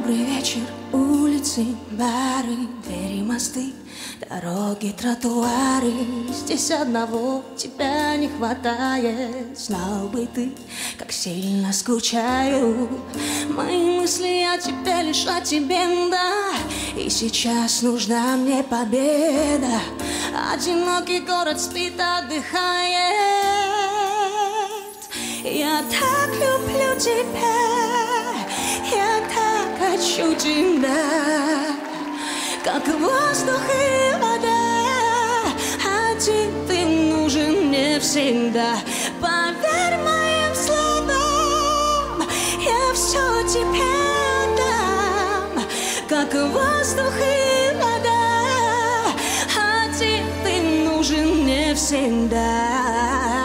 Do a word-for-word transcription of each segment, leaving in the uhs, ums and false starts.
Добрый вечер, улицы, бары, двери, мосты, дороги, тротуары. Здесь одного тебя не хватает. Знал бы ты, как сильно скучаю. Мои мысли о тебе, лишь о тебе, да. И сейчас нужна мне победа. Одинокий город спит, отдыхает. Я так люблю тебя, я так хочу тебя, как воздух и вода. Один ты нужен мне всегда. Поверь моим словам, я все тебе отдам, как воздух и вода. Один ты нужен мне всегда.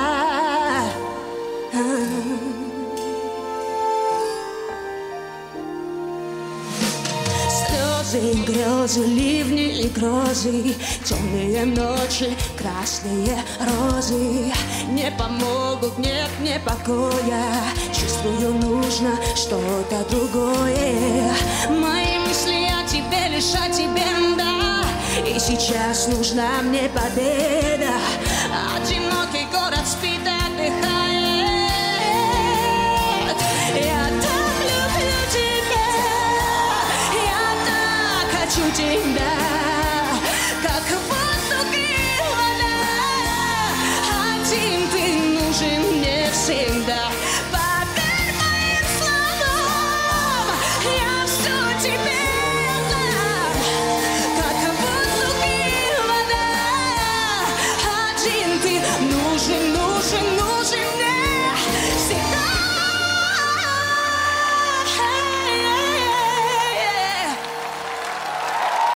Слезы, грезы, ливни и грозы, темные ночи, красные розы не помогут, нет мне покоя. Чувствую, нужно что-то другое. Мои мысли о тебе, лишь о тебе, да. И сейчас нужна мне победа. Одинокий город спит, отдыхает. Я так люблю тебя, я так хочу тебя, как воздух и вода. Один ты нужен мне всегда. Поверь моим словам, я все тебе отдам, как воздух и вода. Один ты нужен, нужен, нужен.